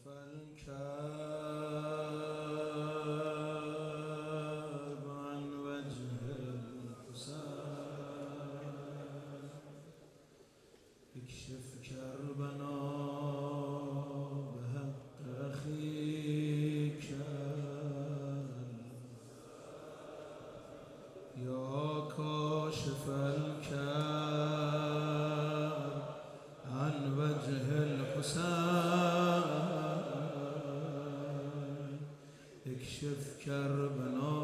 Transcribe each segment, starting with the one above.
الكرب عن وجه الحسين اكشف كربنا بحق أخيك يا كاشف الكرب عن وجه الحسين اكشف كربنا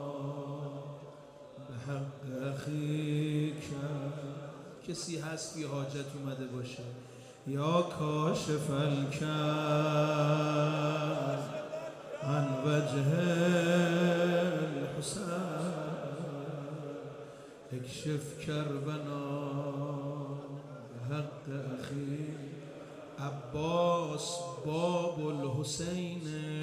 بحق أخيك. کسی هست بی حاجت اومده باشه؟ یا کاشف الکرب عن وجه الحسین اکشف کربنا بحق اخیک. عباس باب الحسین،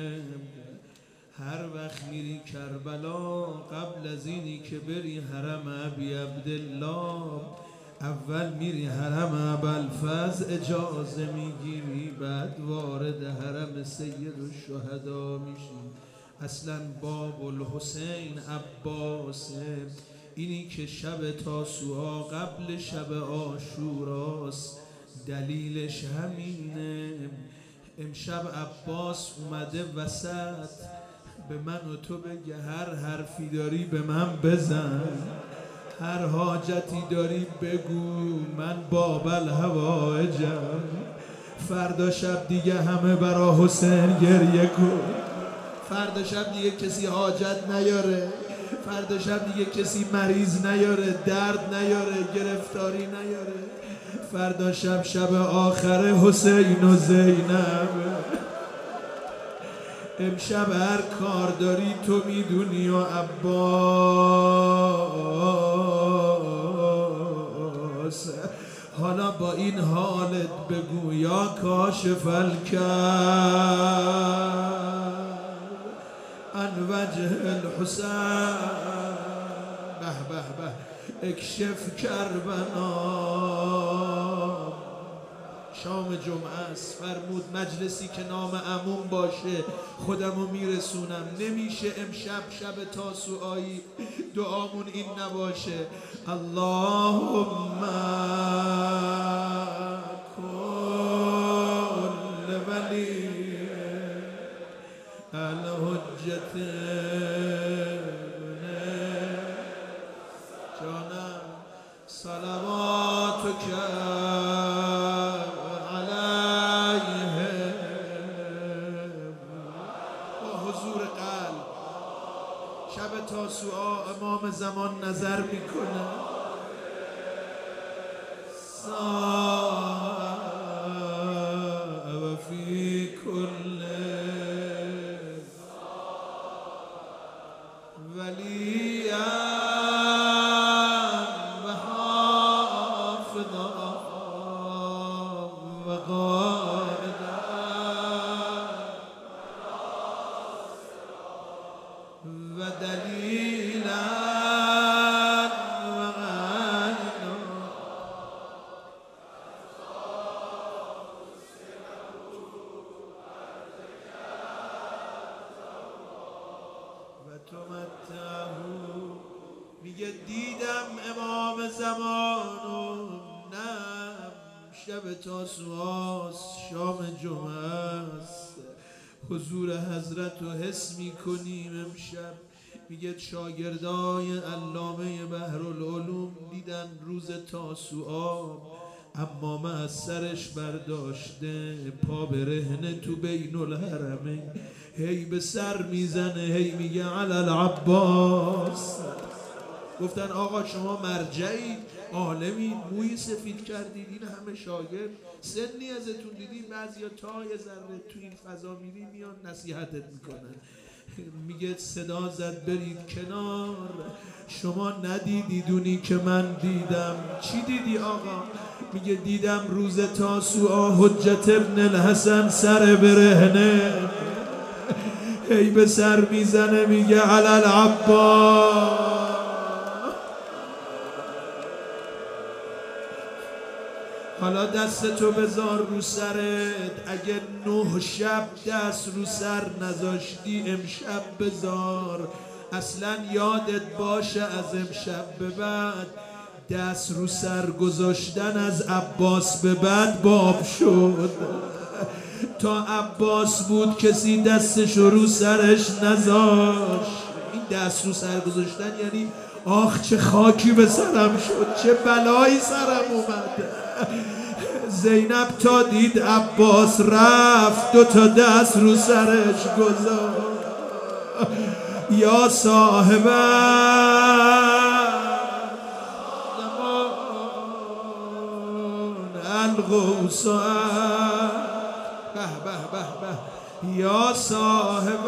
هر وقت میری کربلا قبل از اینی که بری حرم ابی عبدالله اول میری حرم ابوالفضل اجازه میگیری، بعد وارد حرم سید الشهدا میشی. اصلا باب الحسین عباسه، اینی که شب تاسوعا قبل شب عاشوراست، دلیلش همینه. امشب عباس اومده وسط به من و تو بگه هر حرفی داری به من بزن، هر حاجتی داری بگو، من باب الحوائجم. فردا شب دیگه همه برا حسین گریه کن. فردا شب دیگه کسی حاجت نیاره، فردا شب دیگه کسی مریض نیاره، درد نیاره، گرفتاری نیاره. فردا شب شب آخر حسین و زینب. امشب هر کار داری تو میدونی و عباس. حالا با این حالت بگو یا کاشف الکرب عن وجه الحسین به به به اکشف کربنا. شام جمعه است، فرمود مجلسی که نام عموم باشه خودمو میرسونم. نمیشه امشب شب تاسوعایی دعامون این نباشه اللهم کل ولی الحجت جانم صلواتک شب تاسوعا امام زمان نظر میکنه و فی کل ولی و حافظا و قائدا و دلیلا و عینا و تمتعه. میگه دیدم امام زمانو، نه شب تاسوعاست، شام جمعه است، حضور حضرت رو حس میکنیم امشب. میگه شاگردای علامه بحرالعلوم دیدن روز تاسوعا امامه از سرش برداشته، پا برهنه تو بین الحرمین، هی به سر میزنه، هی میگه علی العباس. گفتن آقا شما مرجعید، عالمید، موی سفید کردید، این همه شاگرد، سنی ازتون دیدیم، بعضیا تا یه ذره تو این فضا میری میان نصیحتت میکنن. میگه صدا زد برید کنار، شما ندیدید اونی که من دیدم. چی دیدی آقا؟ میگه دیدم روز تاسوعا حجت ابن الحسن سر برهنه، هی به سر میزنه میگه علی العباس حالا دست تو بذار رو سرت، اگه 9 شب دست رو سر نذاشتی امشب بذار، اصلا یادت باشه از امشب به بعد دست رو سر گذاشتن از عباس به بعد باب شد. تا عباس بود کسی دستشو رو سرش نذاشت. این دست رو سر گذاشتن یعنی آخ چه خاکی به سرم شد، چه بلایی سرم اومد. زینب تا دید عباس رفت 2 تا دست رو سرش گذاشت. یا صاحب الغوث به به به به یا صاحب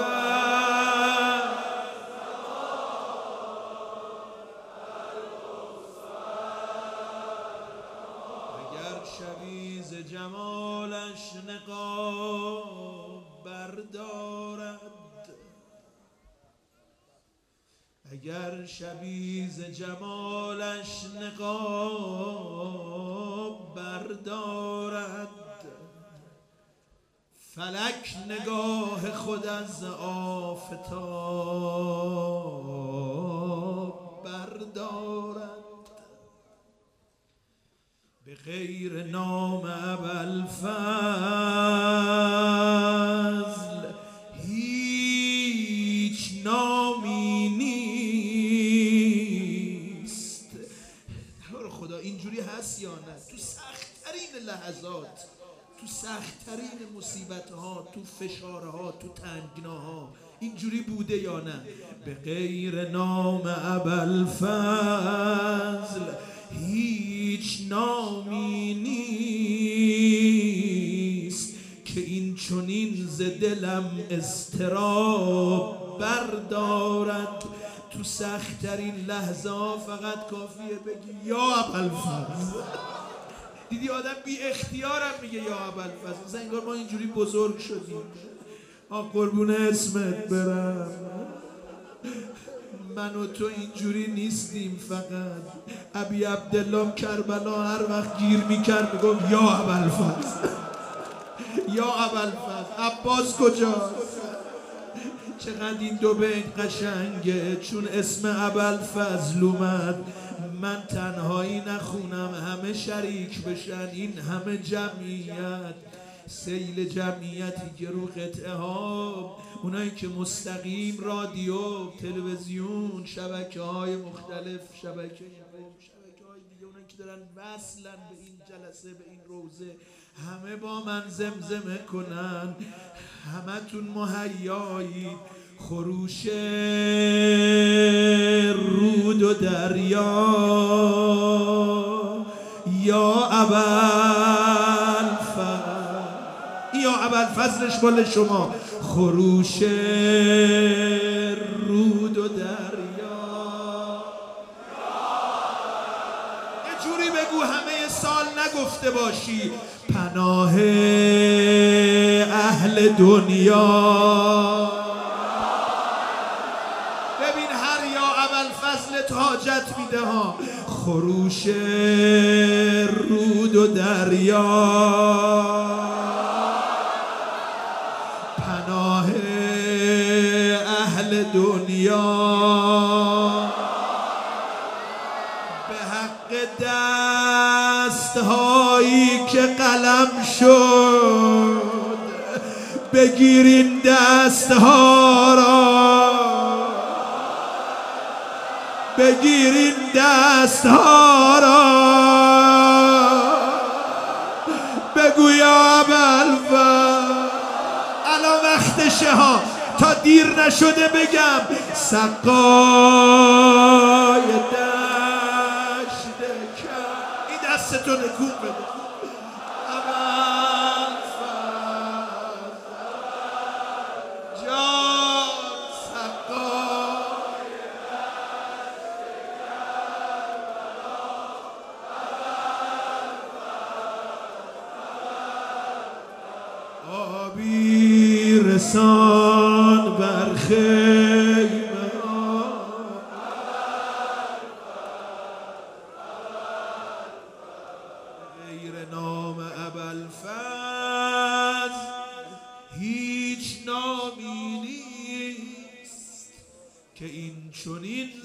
اگر شبی ز جمالش نقاب بردارد، اگر شبی ز جمالش نقاب بردارد، فلک نگاه خود از آفتاب بردارد. به غیر نام ابوالفضل هیچ نامی نیست. خدا اینجوری هست یا نه؟ تو سخت‌ترین لحظات، تو سخت‌ترین مصیبت‌ها، تو فشارها، تو تنگناها اینجوری بوده یا نه؟ به غیر نام ابوالفضل هیچ نامی نیست که این چنین ز دلم اضطراب بردارد. تو سخت‌ترین لحظه ها فقط کافیه بگی یا ابوالفضل. دیدی آدم بی اختیارم میگه یا ابوالفضل. مثلا انگار ما اینجوری بزرگ شدیم. قربون اسمت برم، من و تو اینجوری نیستیم. فقط ابی عبدالله کربلا هر وقت گیر میکرد میگفت یا ابوالفضل یا ابوالفضل. عباس کجاست؟ چقدر این دو بیت قشنگه. چون اسم ابوالفضل اومد من تنهایی نخونم، همه شریک بشن. این همه جمعیت، سیل جمعیتی که رو قطعه ها، اونایی که مستقیم رادیو، تلویزیون، شبکه های مختلف، شبکه های دیگه، اونایی که دارن وصلن به این جلسه، به این روزه، همه با من زمزمه کنن. همتون مهیایید. خروش رود و دریا یا ابوالفضل، یا ابوالفضلش مال شما. خروش رود و دریا، یه جوری بگو همه سال نگفته باشی. پناه اهل دنیا، ببین هر یا ابوالفضلت حاجت میده ها. خروش رود و دریا، پناه اهل دنیا، به حق دست‌هایی که قلم شد، بگیرین دست‌ها را، بگیرین دست‌ها را، بگو یا ابوالفضل. الان وقتشه ها، تا دیر نشده بگم. سقای دشت کرد، این دستتو نکون بده. ابوالفضل جان سقای آبی رسان بر خیمه غیر نام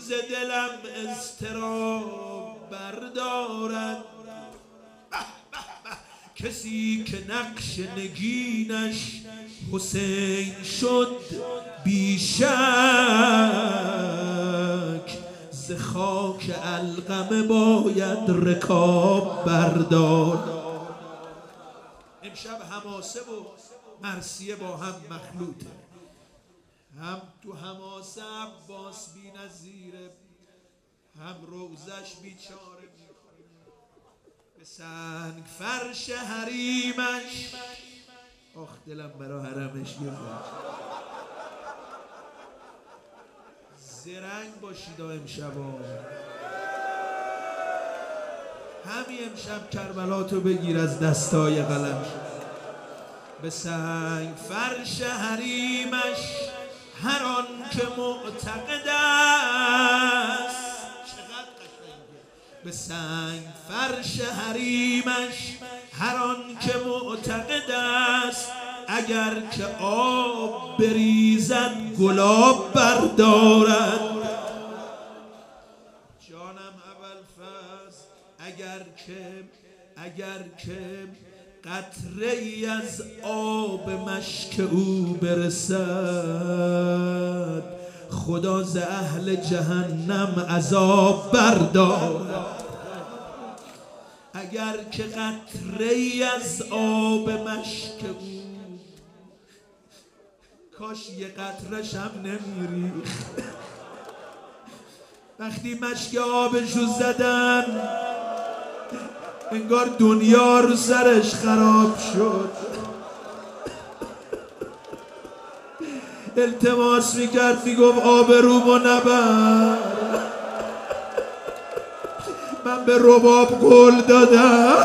دلم اضطراب بردارد. کسی که نقش نگینش حسین شد بیشک، ز خاک علقمه باید رکاب بردار. امشب حماسه و مرثیه با هم مخلوطه. هم تو حماسه عباس بی نظیره، هم روزش بیچاره به سنگ فرش حریمش. آخ دلم برا حرمش گرفت. زرنگ باشید امشبا. همین امشب کربلاتو بگیر از دستای قلم. به سنگ فرش حریمش هر آن که معتقد است. چقدر قشنگه. به سنگ فرش حریمش هر آن که معتقد است، اگر که آب بریزد گلاب بردارد. جانم ابوالفضل اگر که قطره ای از آب مشک او برسد، خدا ز اهل جهنم عذاب بردارد. اگر که قطره ای از آب مشک او، کاش یه قطرش هم نمیریخت. وقتی مشک آبشو زدن انگار دنیا رو سرش خراب شد. التماس میکرد میگفت آبرومو نبر، من به رباب قول دادم.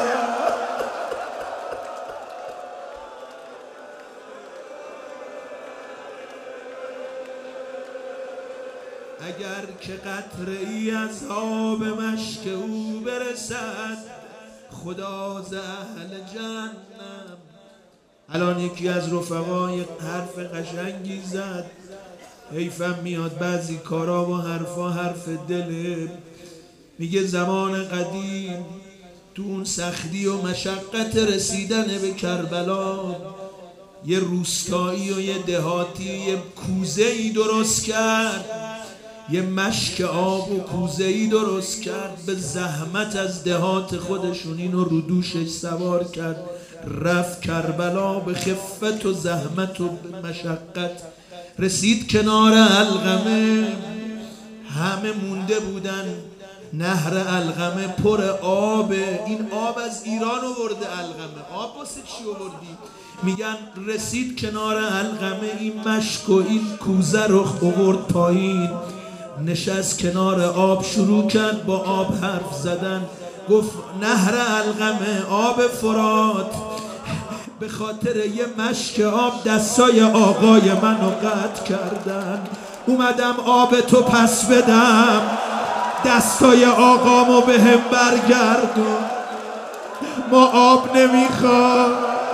اگر که قطره ای از آب مشک او برسد، خدا ز اهل جهنم. الان یکی از رفقای حرف قشنگی زد، حیفم میاد بعضی کارا و حرفا حرف دله. میگه زمان قدیم تو اون سختی و مشقت رسیدن به کربلا، یه روستایی و یه دهاتی یه کوزه‌ای درست کرد، یه مشک آب و کوزه‌ای درست کرد. به زحمت از دهات خودشون اینو رو دوشش سوار کرد، رفت کربلا به خفت و زحمت و مشقت. رسید کنار علقمه، همه مونده بودن. نهر علقمه پر آب. این آب از ایران آورده علقمه. آب واسه چی آوردی؟ میگن رسید کنار علقمه، این مشک و این کوزه رو آورد پایین، نشست کنار آب، شروع کرد با آب حرف زدن. گفت نهر علقمه، آب فرات، به خاطر یه مشک آب دستای آقای منو قطع کردن. اومدم آب تو پس بدم، دستای آقامو به هم برگردون. ما آب نمیخوام.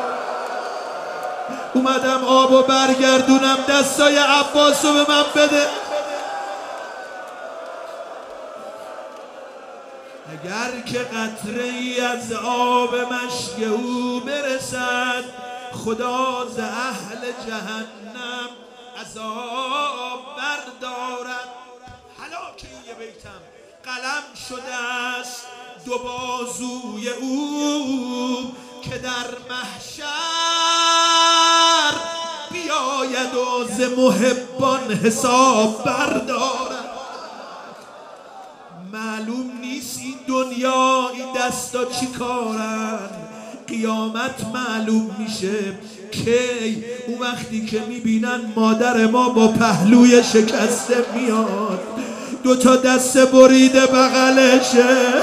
اومدم آبو برگردونم، دستای عباسو به من بده. اگر که قطره ای از آب مشک او برسد، خدا ز اهل جهنم عذاب بردارد. هلاک این یه بیتم قلم شده است دو بازوی او، که در محشر بیاید و ز محبان حساب بردارد. معلوم نیست این دنیا این دستا چی کارن، قیامت معلوم میشه کی. اون وقتی که میبینن مادر ما با پهلوی شکسته میاد، دوتا دست بریده بغلشه،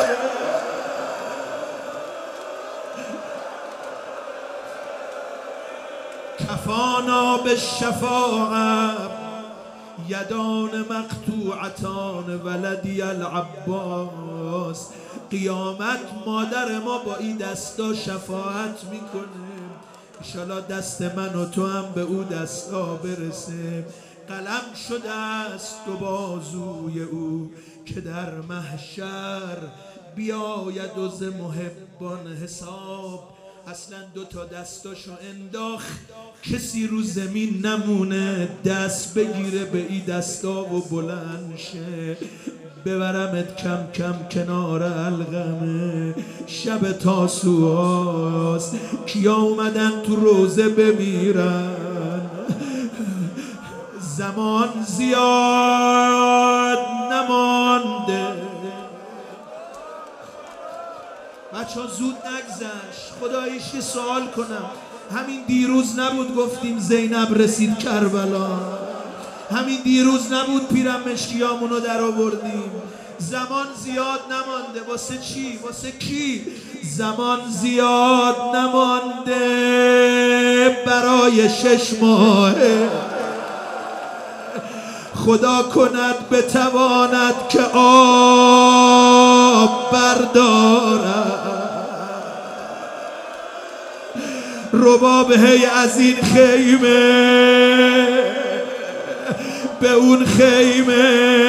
کفانا به شفاعت یدان مقطوعتان ولدی العباس. قیامت مادر ما با این دستا شفاعت میکنه، انشالله دست من و تو هم به او دستا برسه. قلم شده است دو بازوی او که در محشر بیاید و ز محبان حساب. اصلا دو تا دستاشو انداخت کسی رو زمین نمونه دست بگیره به این دستا و بلند شه. ببرمت کم کم کنار القمه شب تاسوعاست کیا اومدن تو روزه بمیرن. زمان زیاد نمانده بچه ها، زود نگذشت. خداییش یه سوال کنم، همین دیروز نبود گفتیم زینب رسید کربلا؟ همین دیروز نبود پیرم مشکیامونو در آوردیم؟ زمان زیاد نمانده. واسه چی؟ واسه کی؟ زمان زیاد نمانده برای 6 ماهه. خدا کند بتواند که آب بردارد. رباب هی از این خیمه به اون خیمه.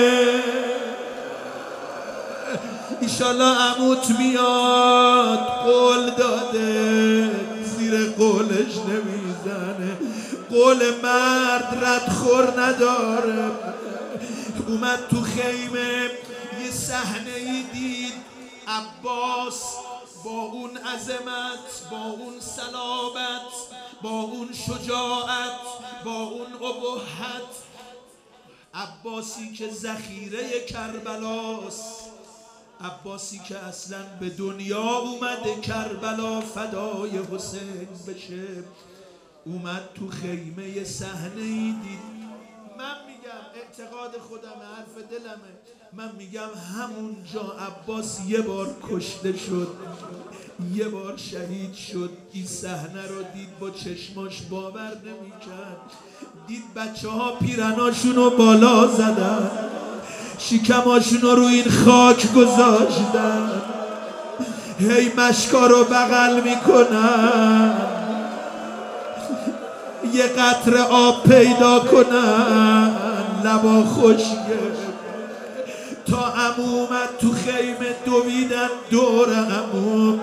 ایشالله عموت میاد، قول داده زیر قولش نمیزنه. قول مرد ردخور نداره. اومد تو خیمه یه صحنه ای دید. عباس با اون عظمت، با اون صلابت، با اون شجاعت، با اون ابهت، عباسی که ذخیره کربلاست، عباسی که اصلا به دنیا اومده کربلا فدای حسین بشه، اومد تو خیمه صحنه ای دید. من میگم اعتقاد خودمه، حرف دلمه، من میگم همونجا عباس یه بار کشته شد، یه بار شهید شد. این صحنه رو دید، با چشماش باور نمیکرد. دید بچه ها پیرناشونو بالا زدن، شکماشونو رو این خاک گذاشتن، هی مشکا رو بغل میکنن یه قطره آب پیدا کنن. لبا خشکه تا عمو اومد تو خیمه دویدن دور عمو.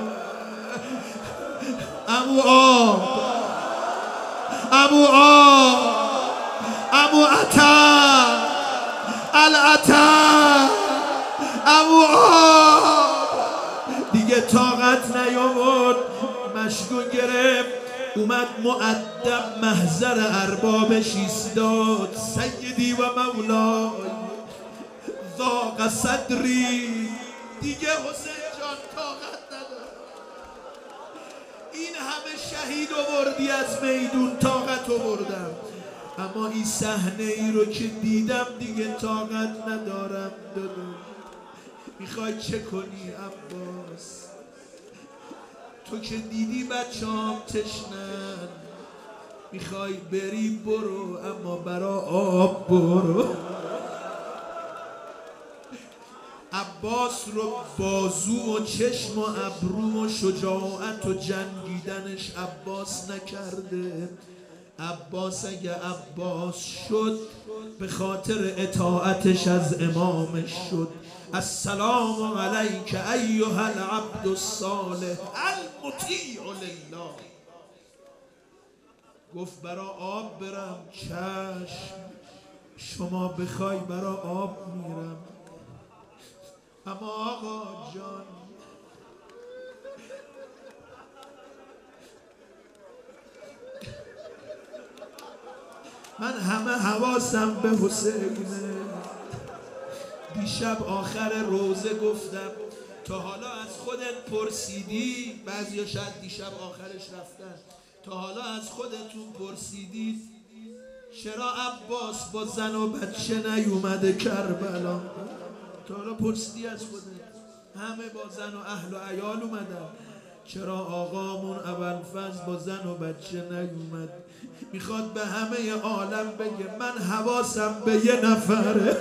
عمو آب، عمو آب، عمو عطا، العطا، عمو آب. دیگه طاقت نیاورد، مشکو گرفت، اومد مؤدب محضر اربابش ایستاد. سیدی و مولای ضاق صدری. دیگه حسین جان طاقت نداره، این همه شهید آوردی از میدون، طاقت آوردم، اما این صحنه ای رو که دیدم دیگه طاقت ندارم. میخوای چه کنی عباس؟ تو که دیدی بچه‌ام تشنن، میخوای بری برو، اما برا آب برو. عباس رو بازو و چشم و ابرو و شجاعت و جنگیدنش عباس نکرده. عباس اگه عباس شد به خاطر اطاعتش از امامش شد. السلام علیک ایها العبد الصالح المطیع لله. گفت برا آب برم، چشم، شما بخوای برا آب میرم، اما آقا جان من همه حواسم به حسینه. دیشب آخر روزه گفتم تا حالا از خودت پرسیدی، بعضیا شاید دیشب آخرش رفتن، تا حالا از خودتون پرسیدید چرا عباس با زن و بچه نیومده کربلا؟ تا حالا پرسیدی از خودت؟ همه با زن و اهل و عیال اومدن، چرا آقامون ابوالفضل با زن و بچه نیومد؟ میخواد به همه عالم بگه من حواسم به یه نفره،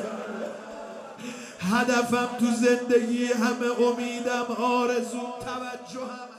هدفم تو زندگی همه، امیدم، آرزو، توجهم